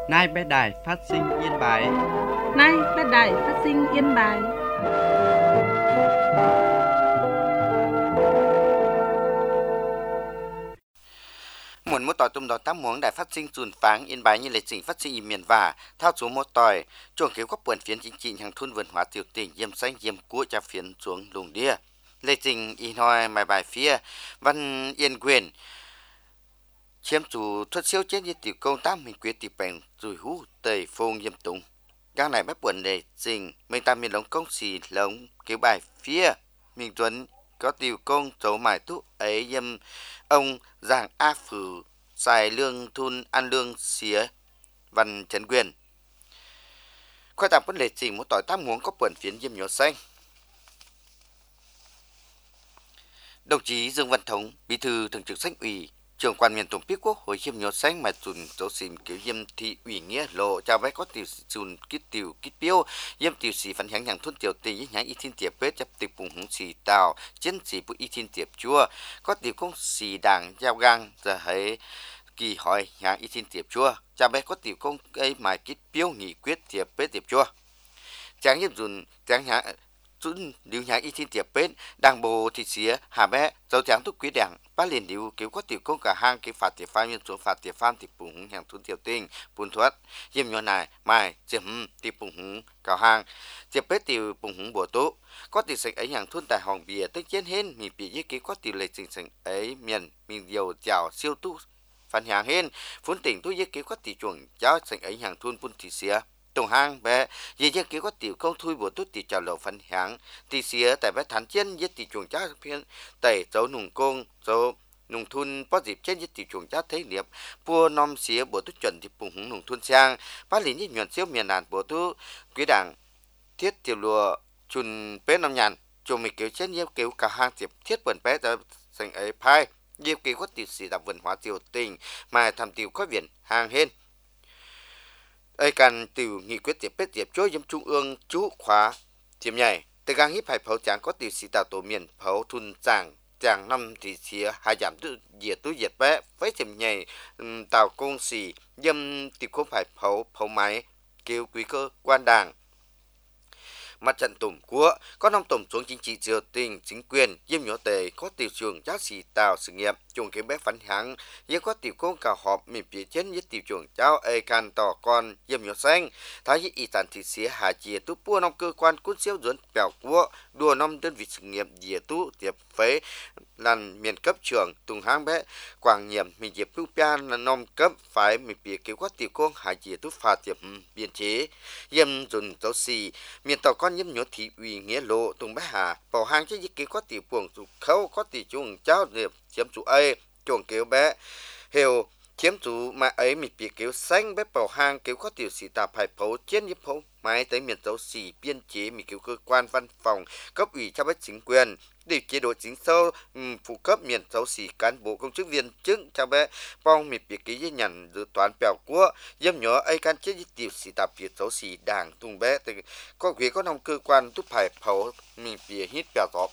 Nay bé đài phát sinh Yên Bái. Nay bé đài phát sinh Yên Bái. Muốn một tỏi tùm đó tám muốn đài phát sinh dùn pháng Yên Bái như lịch trình phát sinh miền và thao số một tỏi chuồng kéo các buồn phiến chính trị hàng thôn vườn hóa tiểu tỉnh yêm xanh yêm cua cha phiến xuống lùng đĩa lịch trình y nói bài bài phía văn yên quyền chiếm chủ thuật siêu chết như tiểu công tác mình quyết tiểu bèn rồi hú tây phong yêm tùng các này bắt buồn để trình mình ta miền lống công xì lống kéo bài phía mình tuấn có tiểu công dấu mải tú ấy yêm ông giảng a phử xài lương thun ăn lương xía văn trấn quyền khoai tạm vấn lệ trình một tỏi tam muốn có buồn phiến yêm nhỏ xanh. Đồng chí Dương Văn Thống, Bí thư Thường trực Xanh ủy, trưởng quan miền Tổng Quốc Hội Hiêm Nhớ Xanh mà dùn dấu xìm kiểu yêm thị ủy nghĩa lộ chào vẽ có tiểu dùn kít piêu yêm tiểu sĩ phản hãng hàng thôn tiểu tình với nhãn y thiên tiệp bếp chấp tiệp bùng hùng xì tàu chiến sĩ bụi y thiên tiệp chua có tiểu công xì đảng giao gang giờ hãy kỳ hỏi nhãn y thiên tiệp chua chào vẽ có tiểu công ấy mài kít piêu nghị quyết tiệp bếp tiệp chua chẳng yêm dùn chẳng nhã dùn điều nhãn y thiên tiệp bếp đảng bộ thị xía hà bé dấu trắng thúc quý đảng ba liền điều cứu có tiểu công cả hang cái phạt tiệp phan nhân số phạt tiệp phan tiệp bùng hàng thôn tiểu tinh bùn thoát yêm nhỏ này mai tiệp tiệp bùng cả hang tiệp bếp tiểu bùng bổ tố có tiểu sạch ấy hàng thôn tại hòn bìa tức chiến hên mình bị với cái có tiểu lệ trình sạch ấy miền mình điều chào siêu tu phản hàng hên phun tỉnh tôi với cái có tiểu chuồng giáo sạch ấy hàng thôn bùn thị xía tổng hang bé vì những cái có tiểu công thui bộ tốt tiểu chào lầu phản hàng thị xía tại bé thản chiến với tiểu chuồng giáo phiên tẩy dấu nùng công dấu nông thôn có dịp trên những tiểu chuồng giá thế liệp vua nom xía bộ tốt chuẩn thì bùng hùng nông thôn sang bá lý những nhuận siêu miền nàn bộ tốt quý đảng thiết tiểu lùa chun bé năm nhàn chùm mình kiểu trên nhiều kiểu cả hang tiệp thiết bẩn bé ra thành ấy phai nhiều kiểu có tiểu sĩ đạp vườn hóa tiểu tình mà thầm tiểu có viện hàng hên ấy cần tiểu nghị quyết tiệp bếp tiệp chối giám trung ương chú khóa tiệm nhảy từ gang híp hải phấu tráng có tiểu sĩ tạo tổ miền phấu thun tràng chàng năm thì xía hai giảm tu diệt bé với tiệm nhảy tàu công xì dâm tiệp không phải phấu máy kêu quý cơ quan đảng mặt trận tổng quốc có năm tổng xuống chính trị triều tình chính quyền yêm nhỏ tề có tiểu trường giáo sĩ tàu sự nghiệp chung cái bé phản hãng yếm có tiểu công cả họp miền phía trên với tiểu trường giáo ai can tỏ con yêm nhỏ xanh thái y tàn thị xía hà chia tu pua năm cơ quan quân siêu dẫn bèo quốc đua năm đơn vị sự nghiệp dìa tu tiệp phế lần miền cấp trưởng tùng hang bé quảng nhiệm mình dịp tu pian là năm cấp phải miền phía kêu có tiểu công hà chia tu phạt tiệp biên chế yêm dùn giáo sĩ miền tàu con nhâm nhớ thị ủy nghĩa lộ tùng bá hà bảo hàng cho những cái có tỷ buồng tụ khâu có tỷ chuồng cháu điệp chiếm chủ ấy chuồng kéo bé hiểu chiếm chủ mà ấy mình bị kéo xanh bé bảo hàng kéo có tiểu sĩ tạp hải phấu chiến nhấp phấu máy tới miền dấu xỉ biên chế mình kéo cơ quan văn phòng cấp ủy cho bé chính quyền để chế độ chính sâu phụ cấp miền dấu xỉ cán bộ công chức viên chức cho bé phong mình bị ký với nhận dự toán bèo của dâm nhỏ ấy can chế tiểu sĩ tạp việt dấu xỉ đảng tung bé thì có việc có nông cơ quan túc hải phấu mình bị hít bèo tọp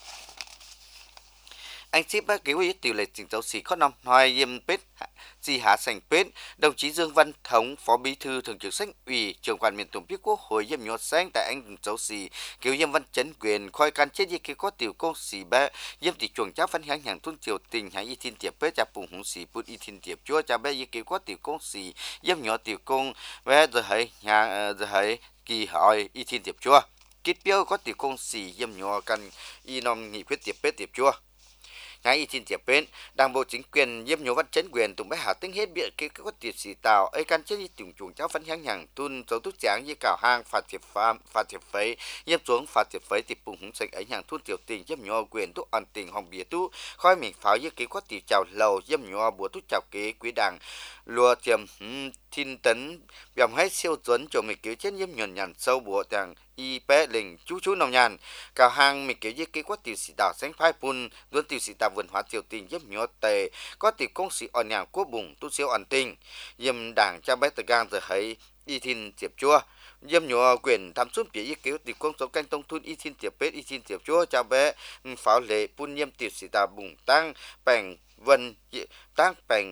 anh ship bác cứu tiểu lệ trình dấu xỉ có năm hoài yêm pết di hạ sành pết đồng chí Dương Văn Thống phó bí thư thường trực Xanh ủy trưởng quan miền Tổng Quốc hội yêm nhọt xanh tại anh dấu xỉ cứu yêm văn chấn quyền khoi can chết gì có tiểu công xỉ bé yêm tỷ chuồng cháu phân hàng hàng thôn triều tình hàng y thiên tiệp bé cha bùng hùng xỉ bút y thiên tiệp chúa cha bé gì có tiểu công xỉ yêm nhỏ tiểu công bé giờ hãy kỳ hỏi y thiên tiệp chúa kết biểu có tiểu công xỉ yêm nhỏ cần y nom nghị quyết tiệp bé tiệp chúa ngay y tin tiệp bên đảng bộ chính quyền yếm nhổ văn chấn quyền tùng bái hạ tính hết bịa cái có tiệp sĩ tàu ấy can chết như trùng trùng cháu phân hàng hàng tuân dấu túc tráng như cào hang phạt tiệp phấy yếm xuống phạt tiệp phấy tiệp bùng húng sạch ấy hàng thôn tiểu tình yếm nhổ quyền túc an tình hồng bìa tú khói mình pháo như cái có tiệp chào lầu yếm nhổ bùa túc chào kế quý đảng lùa tiềm thiên tấn bèm hết siêu tuấn cho mình cứu chết yếm nhuần nhàn sâu bùa tàng y bé lình chú nồng nhàn cào hang mình kiểu như cái có tiểu sĩ đảo xanh phai pun luôn tiểu sĩ đảo vườn hóa tiểu tình yếm nhổ tề có tiểu công sĩ on nhàng quốc bùng tu siêu an tình yếm đảng cha bé tờ gang giờ thấy y thiên tiệp chua yếm nhổ quyền tham xuống phía y kiểu tiểu công số canh tông thun y thiên tiệp bết y thiên tiệp chua cha bé pháo lệ pun yếm tiểu sĩ đảo bùng tăng bèn vân tăng bèn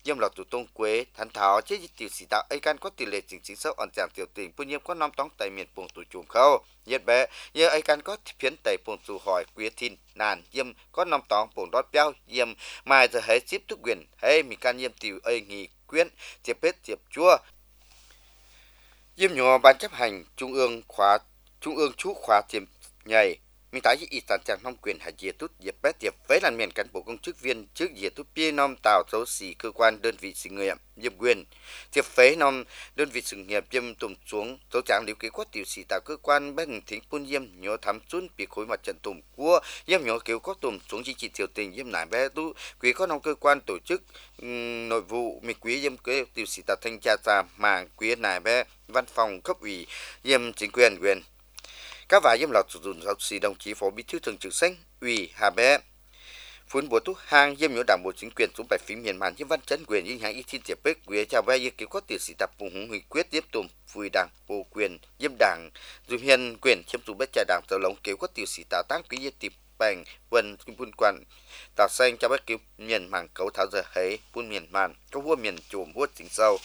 yếm lọt tụ tông quế thắn thảo chế tiểu sĩ tạo ai can có tỷ lệ chính xác ổn giảm tiểu tình bùn nhiễm có năm tông tại miền buồng tụ chùm khâu nhiệt bé giờ ai can có phiến tại buồng tụ hỏi quế thiên nàn yếm có năm tông buồng đót béo yếm mai giờ hãy ship thức quyền hay mình can yếm tiểu ai nghỉ quyến tiệp bết tiệp chua yếm nhỏ ban chấp hành trung ương chú khóa tiệm nhảy mình thấy ít sản chẳng nông quyền hay dễ tốt dễ bé tiệp với là miền cán bộ công chức viên trước dễ tốt bia nom tạo dấu xỉ cơ quan đơn vị sự nghiệp nhiệm quyền tiệp phế nom đơn vị sự nghiệp yếm tụm xuống dấu trạng liều kế quát tiểu xỉ tạo cơ quan bên thính buôn yếm nhỏ thắm chun bị khối mặt trận tụm cua yếm nhỏ kéo có tụm xuống chỉ trị tiểu tình yếm nải bé tu quý có nông cơ quan tổ chức nội vụ mình quý yếm kế tiểu xỉ tạo thanh tra giả mà quý nải bé văn phòng cấp ủy yếm chính quyền quyền các vài yếm lọt dùng giáo sĩ đồng chí phó bí thư thường trực xanh ủy hà bé phun bùa thuốc hang yếm nhớ đảng bộ chính quyền xuống bài phím miền màn yếm văn chấn quyền những hàng y thiên tiệp bếch quý chào bé yếm kéo có tiểu sĩ tập cùng hùng huy quyết tiếp tục vui đảng bộ quyền yếm đảng dù hiền quyền chiếm chủ bếch trà đảng tàu lồng kéo có tiểu sĩ tạo tăng quý yếm tiệp bành quân buôn quan tạo xanh cho bếch kéo miền màn cấu tháo giờ hấy buôn miền màn có vua miền chùm vua chính sâu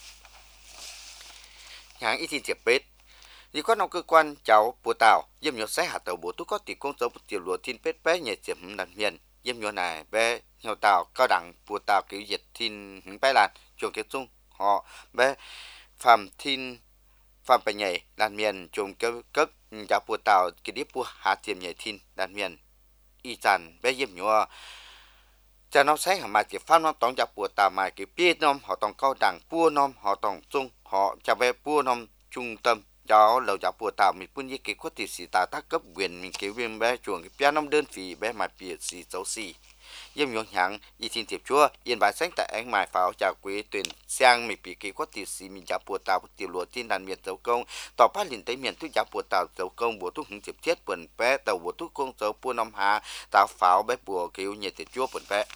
hàng y thiên tiệp bếch vì có nông cơ quan cháu bùa tàu yếm nhớ sẽ hạ tàu bùa tú có tỷ công dấu tiểu lúa thiên bết bé nhẹ chiếm đàn miền yếm nhớ này bé nhiều tàu cao đẳng bùa tàu kiểu diệt thiên bé làn chuồng kết dung họ bé phạm thiên phạm bài nhảy đàn miền chuồng cấp cháu bùa tàu cái điệp bùa hạ tiềm nhảy thiên đàn miền y chàn bé yếm nhớ cha nó sẽ hàm mai chỉ phát nó tòng cháu bùa tàu mai cái bia nom họ tòng cao đẳng bùa nom họ tòng dung họ cha bé bùa nom trung tâm cho lầu giáo bùa tạo mình buôn như cái có tỷ sĩ tạo tác cấp quyền mình kêu viên bé chuồng cái piano đơn phí bé mà bịa sĩ xấu xì yếm nhung hạng y thiên tiệp chúa yên bài sáng tại ánh mài pháo chào quý tuyển sang mình bị cái có tỷ sĩ mình giáo bùa tạo tiểu lúa thiên đàn miền dấu công tỏ phát liền tới miền thuốc giáo bùa tạo dấu công bùa thuốc hứng tiệp chết bẩn bé tàu bùa thuốc công dấu bùa năm hà tạo pháo bé bùa kêu nhiệt tiệp chúa bẩn bé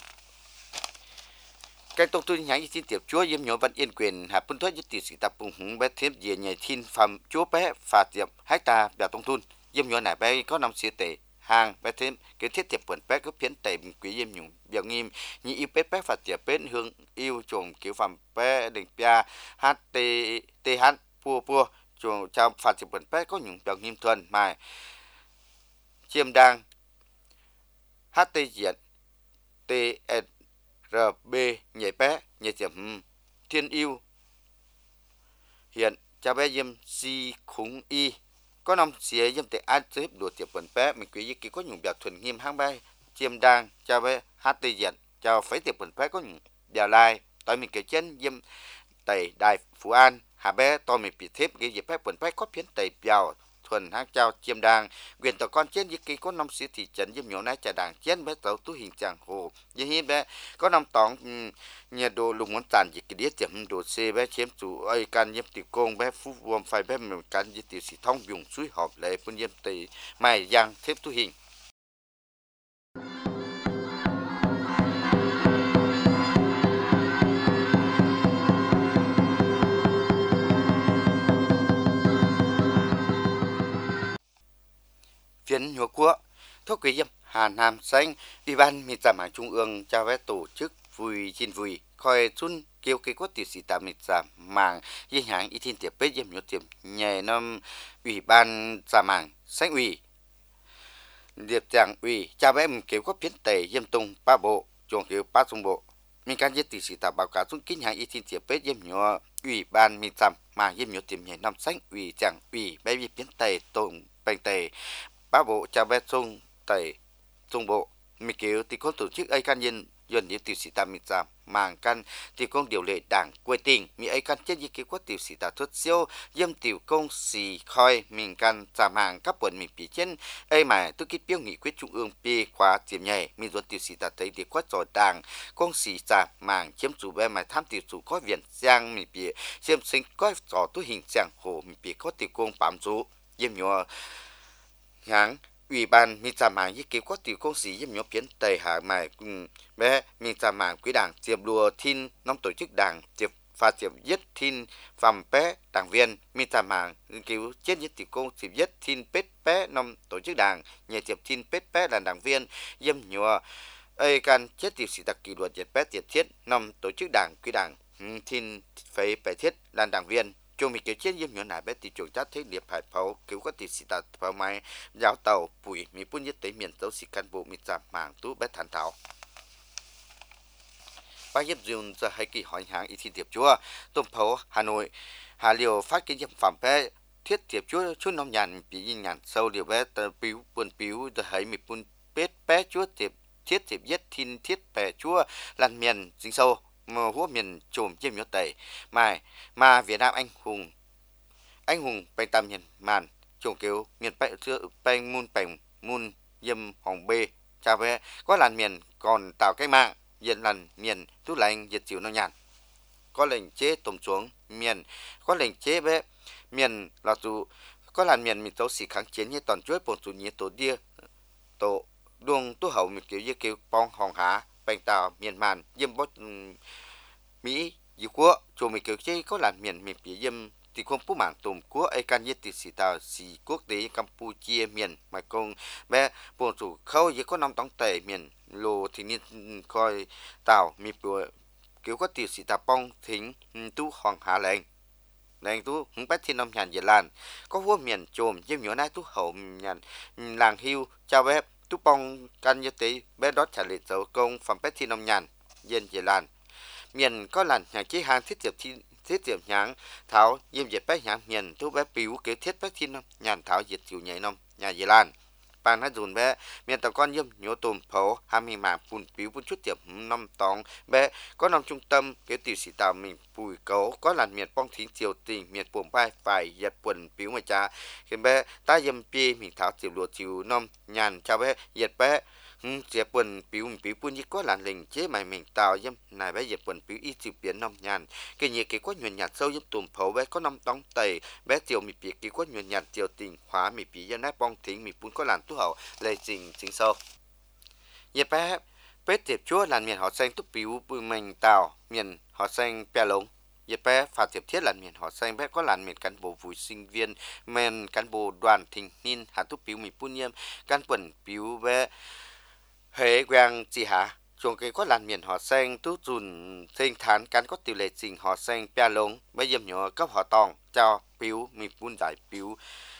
cái tổng tuyên nhãn xin tiệp chúa yếm nhớ văn yên quyền hạ phân thoát nhất tỷ sĩ tập cùng hùng bé thêm về nhảy thiên phẩm chúa bé phạt tiệp hecta bèo tổng thun yếm nhớ nải bé có năm xưa tệ hàng bé thêm cái thiết tiệp quần bé có phiến tệ quý yếm nhung biểu nghiêm như yêu bé phạt tiệp bên hương yêu trồng kiểu phẩm bé đỉnh pia ht th pua trồng chào phạt tiệp quần bé có những biểu nghiêm thuần mà chiêm đang ht diện ts RB nhảy bé nhảy tiệm thiên yêu hiện cha bé yếm si khủng y có năm xía yếm tại an xếp đùa tiệp quần bé mình quý cái có nhung biểu thuần nghiêm hang bé chiêm đang cha bé HT diện chào phải tiệp quần bé có nhung biểu lai tại mình cái chân yếm tại đài phú an hà bé to mình bị thép cái gì bé quần bé có phiến tại biểu thuần hang trao chiêm đang quyền tàu con trên những cái có năm xứ thị trấn yếm nhỏ này trà đảng trên bé tàu tu hình chẳng hồ như hiên bé có năm tòng nhiệt độ lùng ngón tàn gì cái đĩa tiệm độ c bé chiếm chủ ai can yếm tiểu công bé phú vuông phải bé mình can gì tiểu sĩ thông dùng suối họp lại phân yếm tây mai giang thép tu hình phiến nhúa quốc thuốc quý yếm Hà Nam xanh ủy ban miền giảm hàng trung ương cho phép tổ chức vui trên vui coi chun kêu cái quốc tiểu sĩ tạm miền giảm mảng dinh hàng y thiên tiệp bết yếm nhúa tiệm nhẹ năm ủy ban giảm hàng xanh ủy điệp giảng ủy cho phép kêu quốc phiến tây yếm tung ba bộ chuồng kêu ba trung bộ mình can giết tiểu sĩ tạm báo cáo chun kính hàng y thiên tiệp bết yếm nhúa ủy ban miền giảm mảng yếm nhúa tiệm nhẹ năm xanh ủy giảng ủy bé vi phiến tây tùng bành tây ba bộ cha bé trung tây trung bộ mình kêu thì có tổ chức ai can nhân dần những tiểu sĩ tam mình giảm màng căn thì công điều lệ đảng quê tình mi ai can chết những cái quát tiểu sĩ ta thuất siêu dâm tiểu công xì khoi mình căn giảm hàng các quận mình bị trên ai mà tôi kích biểu nghị quyết trung ương p khóa tiệm nhảy mình dần tiểu sĩ ta thấy thì quát rồi đảng công xì giảm màng chiếm chủ bé mà tham tiểu chủ có viện giang mình bị xem sinh có rõ tôi hình dạng hồ mình bị có tiểu công bám chủ dâm nhỏ hàng ủy ban miền Nam mạng những kế có tiểu công sĩ yếm nhớ biến tây hà mài bé miền Nam mạng quý đảng tiệp đùa thiên năm tổ chức đảng tiệp và tiệp nhất thiên phẩm bé đảng viên miền Nam mạng nghiên cứu chết nhất tiểu công tiệp nhất thiên pết bé năm tổ chức đảng nhẹ tiệp thiên pết bé là đảng viên yếm nhớ ai can chết tiểu sĩ đặc kỷ luật diệt bét diệt thiết năm tổ chức đảng quy đảng thiên phải bài thiết là đảng viên chung mình kiểu chết yếm nhỏ nải bé tỷ chuột chát thế liệp hải pháo kiểu có tỷ sĩ tạt pháo máy giáo tàu bụi mi bún nhất tới miền tấu sĩ can bộ mi giảm mảng tú bé thản thảo bác hiệp dùng giờ hay kỳ hỏi hàng ý thiên tiệp chúa tôm pháo Hà Nội Hà Liều phát cái nhiệm phẩm bé thiết tiệp chúa chút nông nhàn bị nhìn nhàn sâu liều bé tờ piu buồn piu giờ hay mi bún bét bé chúa tiệp thiết tiệp nhất thiên thiết bè chúa làn miền dính sâu mà húa miền trồm chiêm nhớ tẩy mà Việt Nam anh hùng bày tam miền màn trồng kiếu miền bày chưa bày mun yêm hồng bê chào bé có làn miền còn tạo cái mạng diện làn miền tú lành diệt chịu nó nhàn có lệnh chế tôm xuống miền có lệnh chế bé miền là tụ có làn miền mình tấu sĩ kháng chiến như toàn chuối bồn tụ như tổ đia tổ đuông tú hậu mình kiểu như kiểu bong hòn há bành tàu miền màn yêm bốt Mỹ dù quốc chủ mình kiểu chế có làn miền miền phía yêm thì không phú mạng tùm quốc ai can nhất thì sĩ tàu sĩ quốc tế Campuchia miền mà công bé bồn chủ khâu chỉ có năm tống tệ miền lô thì nên coi tàu miền kiểu có tiểu sĩ tàu bong thính tú hòn há lệnh tú hứng bách thiên năm nhàn Việt Lan có vua miền trồm yêm nhỏ nai tú hậu nhàn làng hiu chào bé tú bong can như thế bé đó trả lời dấu công phẩm bách thiên năm nhàn yên Việt Lan miền có làn nhà chế hàng thiết tiệp nhãn thảo yêm dệt bé nhãn miền tú bé piu kiểu thiết bách thiên năm nhàn thảo diệt chịu nhảy năm nhà Việt Lan bàn hát dùn bé miền tàu con yêm nhổ tôm phổ ham hi mà phun piu phun chút tiệp năm tòng bé có năm trung tâm kiểu tiểu sĩ tàu mình bùi cấu có làn miền bong thính triều tình miền buồn bay phải giật quần piu mà cha khi bé ta yêm pi mình thảo tiểu lúa chiều năm nhàn cha bé giật bé dẹp quần piu phun như có làn lình chế mày mình tàu yêm này bé dẹp quần piu ít chịu biến năm nhàn cái nhẹ cái có nhuận nhạt sâu yêm tôm phổ bé có năm tòng tẩy bé tiểu mì bịa cái có nhuận nhạt triều tình hóa mì bịa dân nát bong thính mì phun có làn tú hậu lệ trình chính sâu dẹp bé tiệp chúa làn miền họ xanh túc piu bùi mình tàu miền họ xanh pe lông dẹp bé phá tiệp thiết làn miền họ xanh bé có làn miền cán bộ vui sinh viên miền cán bộ đoàn thình niên hà túc piu mì phun yêm cán quần piu bé hệ quang chỉ hạ chuồng cái có làn miền họ xanh tú dùn sinh thán cán có tiểu lệ trình họ xanh pe lông bé yêm nhỏ cấp họ tòng cho piu mì phun giải piu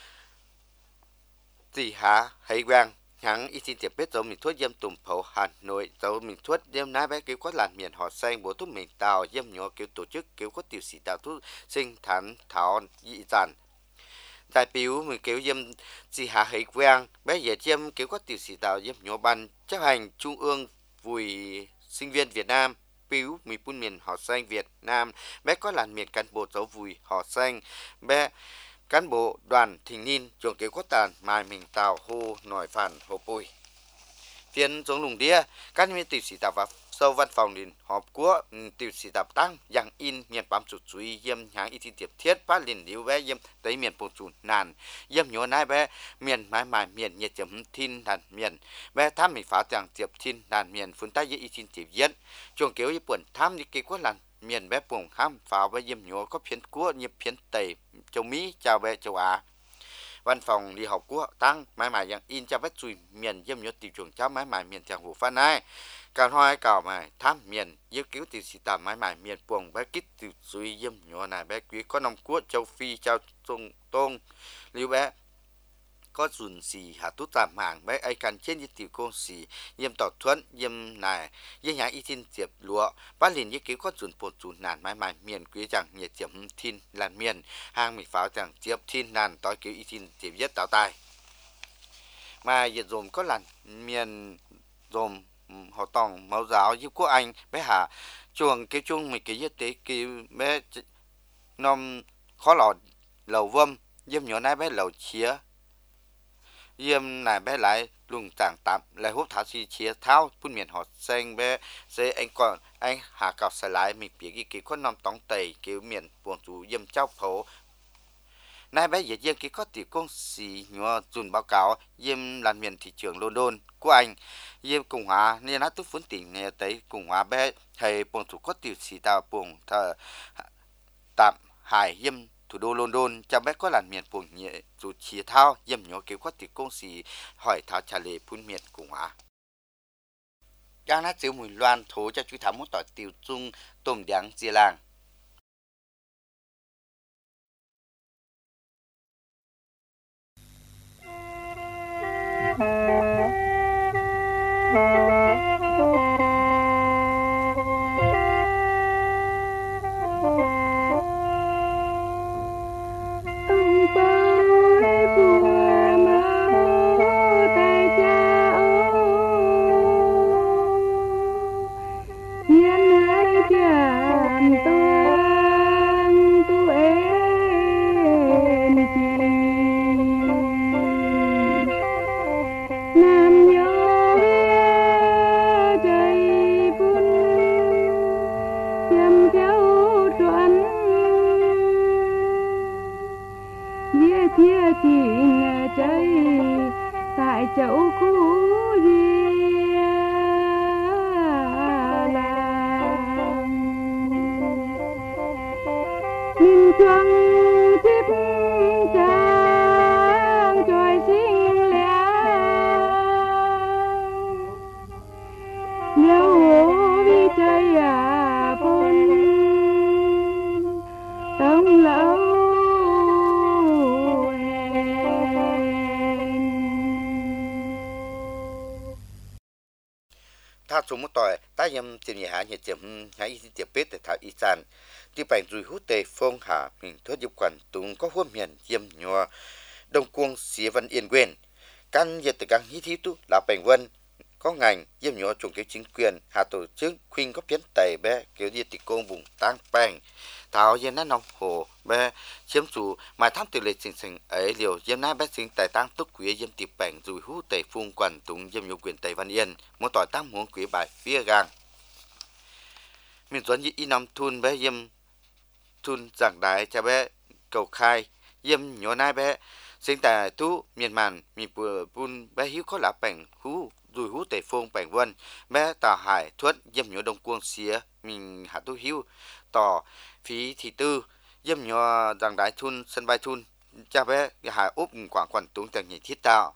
chỉ hạ hệ quang hãng y xin tiệp biết dấu mình thuốc yêm tùm phổ Hà Nội dấu mình thuốc yêm ná bé kiểu có làn miền họ xanh bố thuốc mình tàu yêm nhỏ kiểu tổ chức kiểu có tiểu sĩ tàu thuốc sinh thán thảo dị dàn đại biểu mình kiểu yêm chỉ hạ hệ quang bé dễ yêm kiểu có tiểu sĩ tàu yêm nhỏ ban chấp hành trung ương vui sinh viên Việt Nam piu mình phun miền họ xanh Việt Nam bé có làn miền cán bộ dấu vui họ xanh bé cán bộ đoàn thình niên chuồng kiểu có tàn mai mình tàu hô nổi phản hồ bùi phiên giống lùng đĩa các miền tiểu sĩ tàu và sâu văn phòng đến họp của tiểu sĩ tàu tăng dạng in miền bám sụt suy yêm hãng y tin tiệp thiết phát liền liu bé yêm tới miền bồn sụn nàn yêm nhỏ nai bé miền mãi miền nhiệt chấm thiên đàn miền bé tham mình phá chẳng tiệp thiên đàn miền phương tây y tin tiệp yết chuồng kiểu yêm buồn tham đi kia có lần miền bé buồn ham pháo bé yêm nhỏ có phiến của nhịp phiến tây châu Mỹ chào bé châu Á văn phòng đi học của tăng mãi dạng in cho vết chui miền yêm nhỏ tiểu trường cháu mãi miền chẳng hồ phan ai cả hai cào mày tham miền yêu cứu tiểu sĩ tạm mãi miền buồn bé kít tiểu chui yêm nhỏ này bé quý có năm của châu Phi châu Tôn liu bé có dùn xì hạ tú tạm hàng bé ai cần trên như tiểu công xì yêm tọt thuận yêm này yêm nhà y tin tiệp lúa bá liền yêu cứu có dùn bột dùn nàn mãi miền quý chẳng nhiệt tiệm thiên làn miền hàng mì pháo chẳng tiệp thiên nàn tối cứu y tin tiệp nhất tạo tài mà nhiệt dùm có làn miền dùm họ tòng máu giáo giúp của anh bé hạ chuồng cái chung mình cái nhất tế cái bé nom khó lọt lầu vâm yêm nhỏ nai bé lầu chia yêm này bé lại lùng tảng tạm lại hút thảo chi chia tháo phun miền họ xanh bé sẽ anh hạ cọc xài lại mình biết cái có năm tống tây kiểu miền buồn chủ yêm cháu phổ nay bé giờ yêm cái có tiểu công sĩ nhỏ dùn báo cáo yêm làm miền thị trường London của anh yêm Cộng hòa nên nó tức phun tỉnh này tới Cộng hòa bé thầy buồn chủ có tiểu sĩ tàu buồn thờ tạm hải yêm thủ đô London cha bé có làn miền buồn nhẹ dù chia thao yêm nhỏ kiểu có tiểu công sĩ hỏi thảo trả lời phun miền Cộng hòa Giang nát chiếu mùi loan thố cho chú thám một tỏi tiêu dung tôm đắng chia làng. tại chỗ cũ ria làng nhìn chuông tiếp trang trôi xinh lẽng nếu vì trời bôn tông lâu ถ้าสมมติต่อยตายำจินยหาเหตุเจ็บหายที่เจ็บเป็ดแต่ถ้าอีสานที่แปลงจุยหูเตฟงหาหมิ่งทศยุควันตุงก็ห่วมเหียนเยี่ยมยัวดงกวงเสียวันเอียนเว้นการเหยียดแต่การฮิธิตุlàแปลงวันcó ngành ยี่ยมยัวtrùng kiểu chính quyền hạ tổ chức khuyên có biến tẩy bé kiểu như tịch công vùng tăng bèn thảo yên nát nòng hồ bé chiếm chủ mà tham từ lệ sinh sinh ấy liều ยี่ยมnát bé sinh tại tăng túc quý ยี่ยมtiệp bèn rồi hú tẩy phun quản tụng ยี่ยมยัวquyền tẩy văn yên một tỏi tăng muốn quý bài phía gang miền xuân y năm thun bé ยี่ยมthun giảng đại cho bé cầu khai ยี่ยมยัวnát bé sinh tại tu miền màn miền bờ bun bé hiếu có lá bèn hú rồi hú tẩy phun bèn vân bé tà hải thuất ยี่ยมยัวđông quân xía mình hạ tu hiếu tỏ phí thị tư ยี่ยมยัวgiảng đại thun sân bay thun cha bé hải úp quảng quản tụng tầng nhị thiết tạo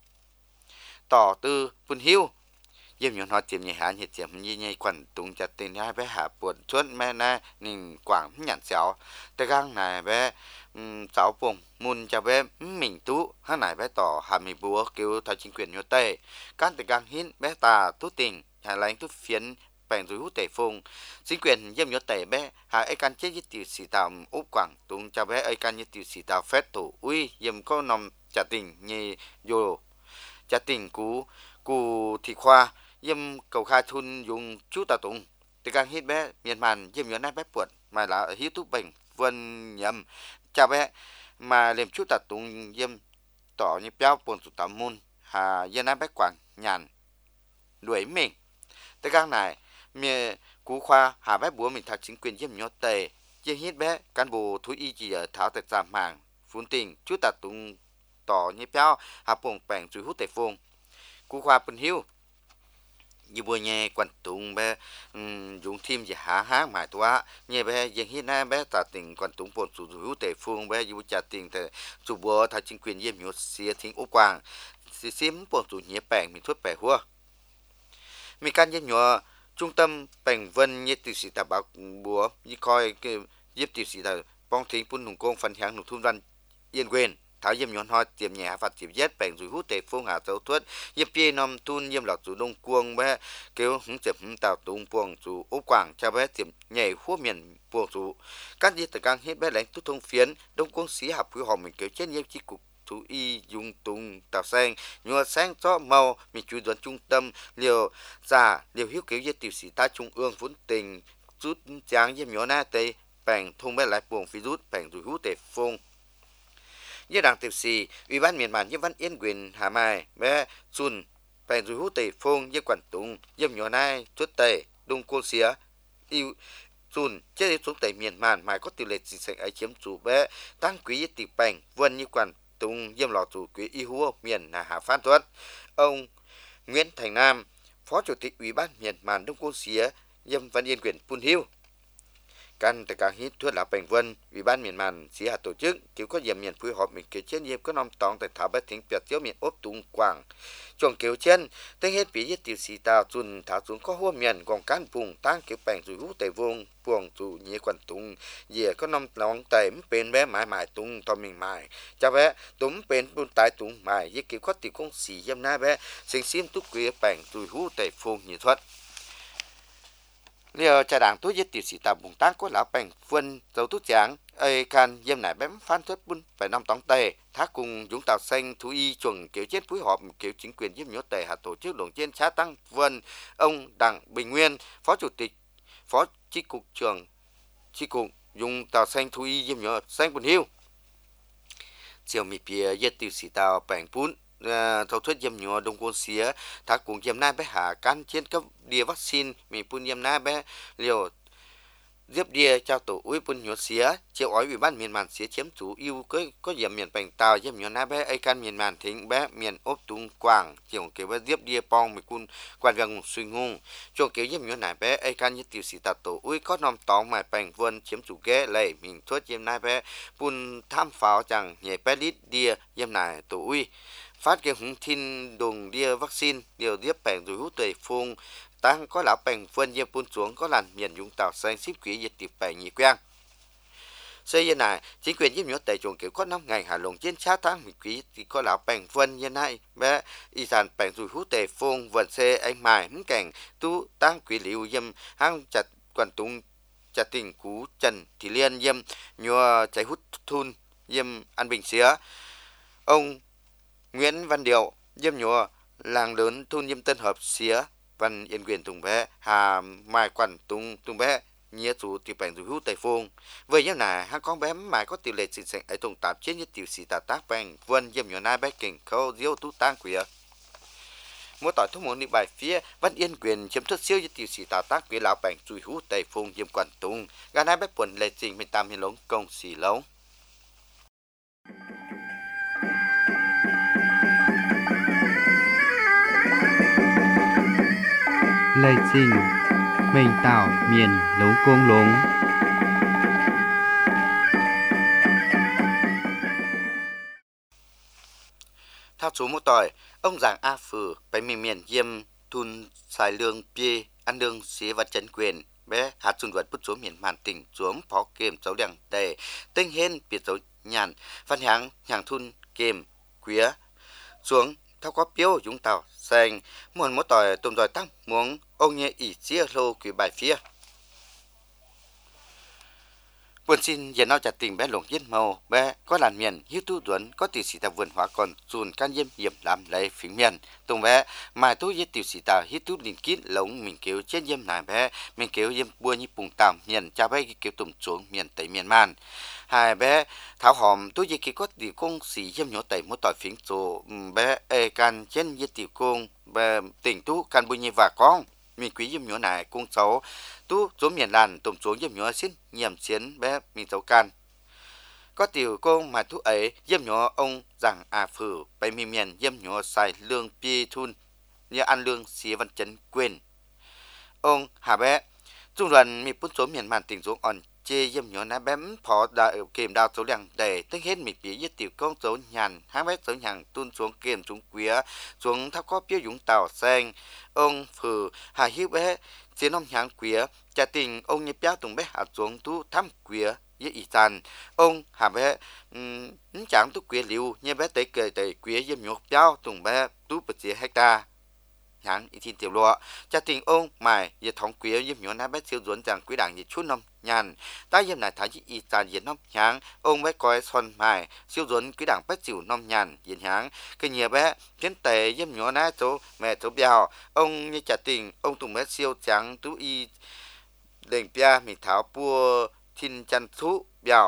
tỏ tư phun hiếu ยี่ยมยัวnói tiệm nhị hạ nhiệt tiệm như nhị quản tụng chặt tiền hai bé hạ buồn chuốt mẹ na nhìn quảng nhạn xéo tới gang này bé sáu vùng môn cha bé mình tú hai này bé tỏ hà mì búa kêu thay chính quyền nhớ tây can tới gang hin bé tà tú tình hà lãnh tú phiến bèn rồi hút tẩy phùng chính quyền ยี่ยมยัวtẩy bé hà ai can chết nhất tiểu sĩ tàu úp quảng tụng cha bé ai can nhất tiểu sĩ tàu phép tổ ui ยี่ยมcó nằm trả tình nhị vô trả tình cú thị khoaเยี่ยมเก่าคาทุนยุงชูตาตุงแต่การฮิตแบ้เมียนมันเยี่ยมย้อนหน้าแบ้ปวดมาละฮิตทุบเบ่งวนยำจะแบ้มาเลี้ยมชูตาตุงเยี่ยมต่อยี่เป้าปนสุตามุนหาเยี่ยนหน้าแบ้กวางหยันด้วยเม่งแต่การไหนเมียกูควาหาแบ้บัวมีทักchính quyềnเยี่ยมย้อนเตยเยี่ยมฮิตแบ้การบูทุยอีจีเท้าแต่จามห่างฟุ้นติงชูตาตุงต่อยี่เป้าหาปงแป่งจุยหุเตฟงกูควาเป็นหิวnhư bữa nhẹ quan tụng bé dùng thêm gì há mãiตัวnhẹ béยังฮิตนะbéตาติงquan tụngปนสู่หูเตฟงbéอยู่จัดติงแต่สู่บัวทางchính quyềnเยี่ยมยศเสียทิ้งอุกวางสิซิมปนสู่เหยียแปลงมีทั่วแปลหัวมีการยันยัวtrung tâm แปลงวันเยี่ยติสิตาบักบัวยี่คอยเยี่ยติสิตาป้องทิ้งปุ่นหนุ่งกงฟันแหงหนุ่มทุ่มรันเย็นเว้นthảo ยี่ยมย้อนหอยเตรียมแหน่ฟัดจีบเย็ดแปลงจุยหูเตะฟงหาเจ้าทวดเยี่ยมพี่นำทุนเยี่ยมหลักจูดงกวงแม่เกี่ยวหึงเจ็บหึงตาวตุงปวงจูอุกวางชาวแม่เตรียมใหญ่หัวเมียนปวงจูการยึดตะการเฮ็ดแม่แหลงทุทงเฟียนดงกวงสีหับผือหอมเหมือนเกี่ยวเช่นเยี่ยมจีกุกthủ y dùng tung tạo xanh nhua xanh cho màuมีจุดด่วนtrung tâm liều giả liều hiếu kiểu với tiểu sĩ ta trung ương vốn tình rút tráng ยี่ยมย้อนหน้าเตยแปลงทงแม่หลายปวงฟิรุสแปลงจุยหูเตะฟงยี่ดังติวซีủy ban miền bảnยี่văn yên quyền hà mai bé xuân bèn rồi hú tây phongยี่quản tùngยี่nhỏ nai chuột tây đông cô xía yêu xuân chế xuống tây miền màn mai có tỷ lệ sinh sản ấy chiếm chủ bé tăng quýยี่tỷ bèn vânยี่quản tùngยี่lò chủ quý y húa miền là hà phan tuấn ông Nguyễn Thành Nam phó chủ tịch ủy ban miền màn đông cô xíaยี่văn yên quyền phun hiu Căn tại cả hít thuốc lá bành vân, Ủy ban miền màn sĩ hạt tổ chức kiểu có diệm miền phối hợp mình kiểu trên diệm có nom tòng tại thảo bát thính biệt tiếu miền ốp tung quảng. Chuồng kiểu trên, tên hết bị giết tiểu sĩ tàu chun thảo xuống có hua miền gồm cán vùng tăng kiểu bành rồi hú tề vuông buồng dù nhẹ quần tung, dìa có nom tòng tề bên bé mãi mãi tung to mình mãi. Cha bé túm bên buôn tái tung mãi với kiểu có tiểu công sĩ dâm na bé sinh xiêm túc quế bành rồi hú tề vuông như thuật. Liệu cha đảng tôi giết tiểu sĩ tàu bùng tăng có lão bành phân dấu tú tráng ai can dâm nải bém phan thất bún phải năm tóng tề thác cùng dũng tàu xanh thú y chuẩn kiểu chết phối hợp kiểu chính quyền dâm nhốt tề hạt tổ chức đồng trên xã tăng vân ông Đặng Bình Nguyên phó chủ tịch phó chi cục trưởng chi cục dùng tàu xanh thú y dâm nhốt xanh quần hiu chiều mì bìa giết tiểu sĩ tàu bành bún thầu thuyết dâm nhựa đông quân xía thác cùng dâm na bé hạ can trên cấp địa vaccine mì bún dâm na bé liều Diệp Địa chào tổ uy bún nhốt xía chiều ói ủy ban miền màn xía chiếm chủ yêu có diệm miền bành tàu dâm nhựa na bé ai can miền màn thính bé miền ốp tung quảng chiều kiểu bé Diệp Địa pong mì cun quan gần suy ngung chuồng kiểu dâm nhựa na bé ai can như tiểu sĩ tạt tổ uy có nom tòng mài bành vân chiếm chủ ghé lệ mình thuốc dâm na bé bún tham pháo chẳng nhẹ bé lít địa dâm nải tổ uy phát cái hùng thiên đồng địa vaccine điều tiếp bành rồi hút tẩy phun tăng có lão bành phân dâm phun xuống có làn miền dùng tàu xanh ship quỹ dịch tiệp bành nhị quen xây dựng này chính quyền giúp nhớ tại chuồng kiểu có 5 ngày hạ lồng trên xã tăng mình quỹ thì có lão bành phân như này bé y sản bành rồi hút tẩy phun vận xe anh mài hứng cảnh tu tăng quỹ liu dâm hang chặt quản tung chặt tình cú trần thì liên dâm nhua cháy hút thun dâm an bình xía ông Nguyễn Văn Điệu dâm nhua làng lớn thôn dâm Tân Hợp xía Văn Yên Quyền Tùng Bé Hà Mai Quản Tùng Bé nhía chủ tiểu bành rồi hút tây phung với nhau này hai con bé mai có tỷ lệ sinh sản ở tùng tạp trên như tiểu sĩ tà tác bành vân dâm nhua nai bé kình khâu diêu tú tăng quỷ mỗi tỏi thông muốn đi bài phía Văn Yên Quyền chiếm thức siêu như tiểu sĩ tà tác quỷ lão bành rồi hút tây phung dâm Quản Tùng gà nai bé quần lệ trình mình tam hiền lống công xì lống Lê Trình mình tạo miền lấu côn lống thao số một tỏi ông giảng A Phử phải miền diêm thun xài lương pie ăn lương xế và chấn quyền bé hạt xuân vật bút số miền màn tỉnh xuống phó kềm dấu đằng đề tinh hên biệt dấu nhàn văn hàng thun kềm quía xuống thao có piếu chúng tàu xanh muốn một tỏi tôm tỏi tăng muốn ông nhẹ ỉ chia lô quỷ bài phía buồn xin giờ nào chặt tình bé lồng giết màu bé có làn miền hiếu tu tuấn có tiểu sĩ ta vườn hóa còn dùn can diêm hiểm làm lấy phím miền tùng bé mai tu giết tiểu sĩ ta hiếu tu liền kín lồng mình kêu trên diêm này bé mình kêu diêm bua như bùng tạm miền cha bé kêu tùng xuống miền tây miền man hai bé tháo hòm tu giết có tiểu công sĩ diêm nhỏ tây một tỏi phím chỗ bé can trên giết tiểu công bé tỉnh tu can bui như và con mình quý dâm nhỏ này cung cháu tu số miền làn tụm xuống dâm nhỏ xin nhiệm chiến bé mình cháu can có tiểu công mà thu ấy dâm nhỏ ông rằng à phử bay miền dâm nhỏ xài lương pi thun như ăn lương xía văn chấn quên ông hà bé trung đoàn mi bút số miền màn tỉnh xuống on chê dâm nhỏ ná bém phó đại kềm đào số làng để tức hết mình bị giết tiểu công số nhàn hang bé số nhàn tuôn xuống kềm xuống quía xuống tháp có piêu dũng tàu xanh ông phử hà hiếu bé chiến ông nhàn quía cha tình ông như béo tùng bé hạ xuống tu thăm quía với ý tàn ông hà bé chẳng tu quía liu như bé tới kề tới quía dâm nhỏ béo tùng bé tu bật chế hecta nhãn ý thiên tiểu lọ cha tình ông mài về thống quía dâm nhỏ ná bé siêu duẩn rằng quý đảng như chút năm nhàn ta dâm này thái ý tàn diện năm nhãn ông bé coi son mài siêu duẩn quý đảng bé chịu năm nhàn diện nhãn cái nhiều bé kiến tệ dâm nhỏ ná chỗ mẹ chỗ bèo ông như cha tình ông tùng bé siêu trắng tú y đền pia mình tháo bua thiên chăn thú bèo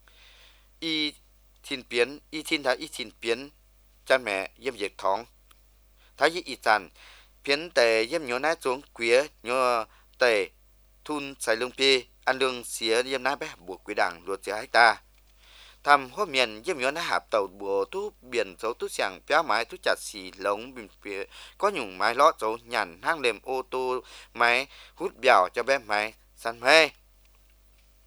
y thiên thái y thiên biến cha mẹ dâm diệt thống thái ý tàn phiến tề dâm nhỏ ná xuống quía nhỏ tề thun xài lương pi ăn lương xía dâm ná bé buộc quý đảng luật giá hecta thăm hôm miền dâm nhỏ ná hạp tàu bùa tú biển dấu tú sàng péo mái tú chặt xì lống bình phía có nhung mái lót dấu nhàn hang lềm ô tô máy hút bèo cho bé máy săn mê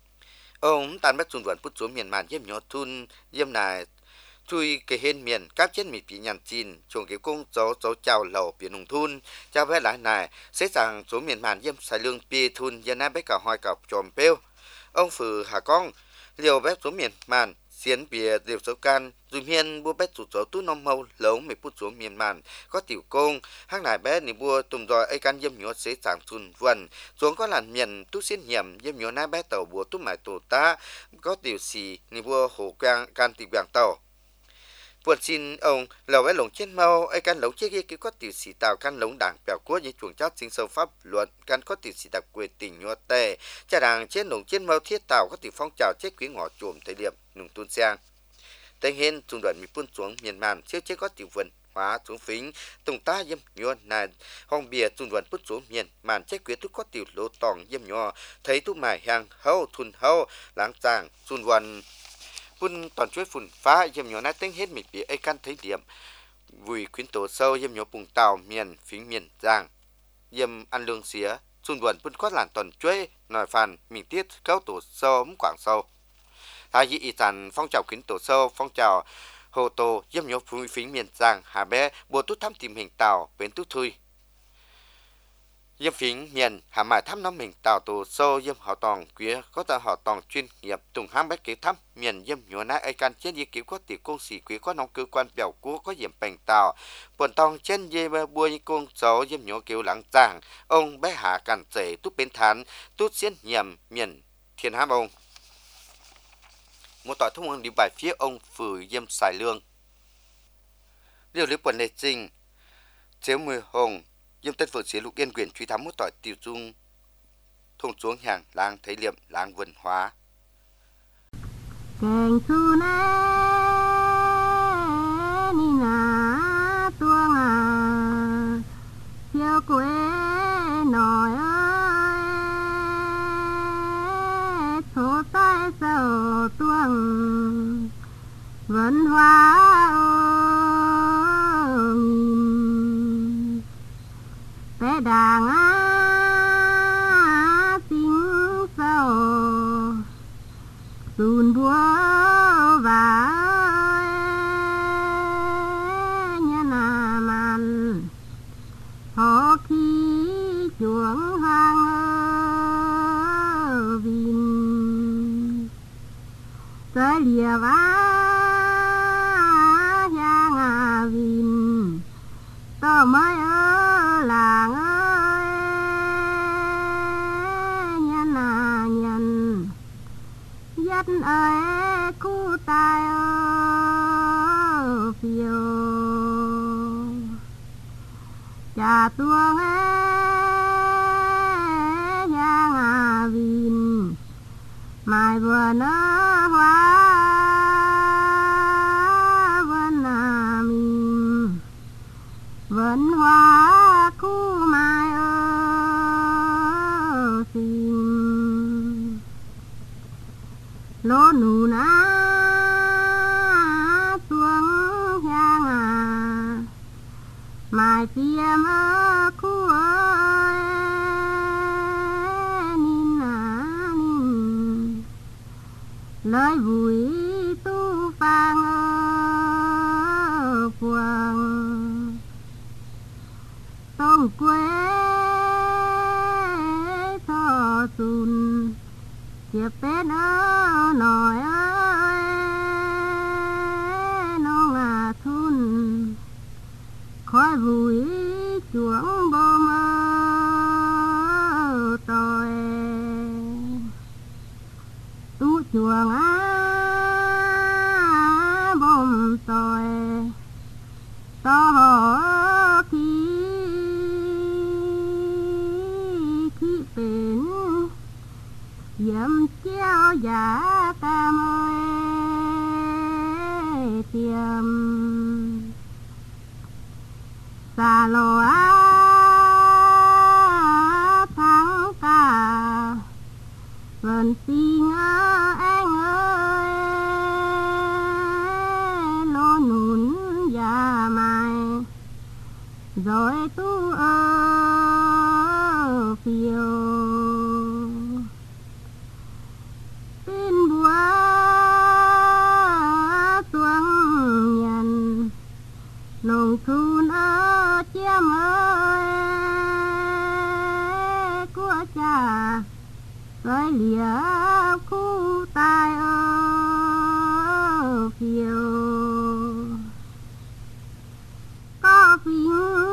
ông tàn bách xuân vận bút xuống miền màn yếm nhỏ thun yếm nài chui cái hên miền các trên mì bị nhàn chín chuồng cái cung dấu chào lầu biển hùng thun chào bé lại này sẽ rằng số miền màn yếm xài lương pi thun dân nam bé cả hoài cọc tròn bêu ông phừ hà con liều bé số miền màn xiên bìa liều số can dù miền bua bé sụt số tú nông mâu lâu mì bút xuống miền màn có tiểu công hang này bé nì bua tùm rồi ai can yếm nhỏ sẽ rằng thun vần xuống có làn miền tú xiên hiểm yếm nhỏ nai bé tàu bùa tú mải tổ ta có tiểu xì nì bua hồ quang can tiểu vàng tàu buồn xin ông lầu ấy lồng trên mau ai can lồng chết kia có tiểu sĩ tạo can lồng đảng bèo quốc như chuồng chát sinh sâu pháp luật can có tiểu sĩ đặc quyền tỉnh nhua tề cha đảng trên lồng trên mau thiết tạo có tiểu phong trào chết quý ngõ chuồng thời điểm nùng tuôn sang tây hiên trung đoàn mỹ quân xuống miền màn siêu chết có tiểu vườn hóa xuống phính tùng ta yếm nhua này hong bìa trung đoàn bút xuống miền màn chết quý tu có tiểu lô tòng yếm nhua thấy tu mài hàng hâu thun hâu lãng tràng trung đoàn phun toàn chuối phun phá yếm nhỏ nát tính hết mình bị ai căn thấy điểm vùi khuyến tổ sâu yếm nhỏ bùng tàu miền phính miền giang yếm ăn lương xía xuân buồn phun quát làn toàn chuối nòi phàn mình tiết cao tổ sâu ấm quảng sâu thái dị sản phong trào khuyến tổ sâu phong trào hồ tổ yếm nhỏ vùi phính miền giang hà bé bùa tút thăm tìm hình tàu bến tút thui yếm phính miền hà mải thăm năm mình tàu tổ sâu yếm họ tòng quý có ta họ tòng chuyên nghiệp tùng hám bách kế thăm miền yếm nhỏ nát ai can trên dây cứu có tiểu công sĩ quý có nông cơ quan bèo cú có yếm bành tàu buồn tòng trên dây bua như công số yếm nhỏ cứu lãng giang ông bé hạ cản dễ tút bên thán tút xiên nhiệm miền thiên hám ông một tỏi thông hướng đi bài phía ông phử yếm xài lương điều lý quần lệ trình chiếu mười hồng yếm tân phượng xế lục yên quyền truy thám một tỏi tiêu dung thùng xuống hàng làng thấy liệm làng vườn hóa kèn su nè ni nà tuông à siêu quê nồi ơi số tay sầu tuông vườn hoa bé đàng á tiếng sầu tuôn búa và nhà nà màn họ khi chuồng hàng vinh tới lìa vá nhà vinh to mới ở làng ơi nhà nà nhận dắt ơi khu tai ơ phiêu cha tuông nhà ngà vin mai vườn hoa vườn mình vườn hoa khu mai ơ xin lô nụ ná tuông nhang à mai tiêm ơ khu ơi nín à nín lời vui tu phang ơ quang tông quê thọ sùn chiếc tên ơ nồi ơi nó ngà thun khói vui chuông bom ơ tòi tu chuông á bom tòi to khi bền yếm chéo giả cam ơi tiêm xà lô á thắng cả vần tình anh ơi lô nún già mày rồi tu phiêu tin cha rồi lìa khu tai ở phiêu có phim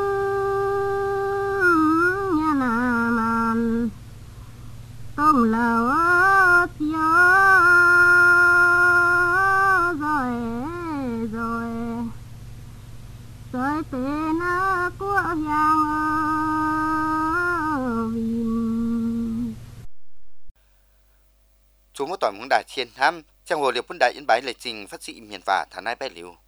nhà nà màn tông lầu chiếu rồi rồi tên của giang vinh Chúng một toàn muốn đại chiến thăm, trong hồ liệp quân đại yên bái lệ trình phát sĩ miền và thả nai bé liu.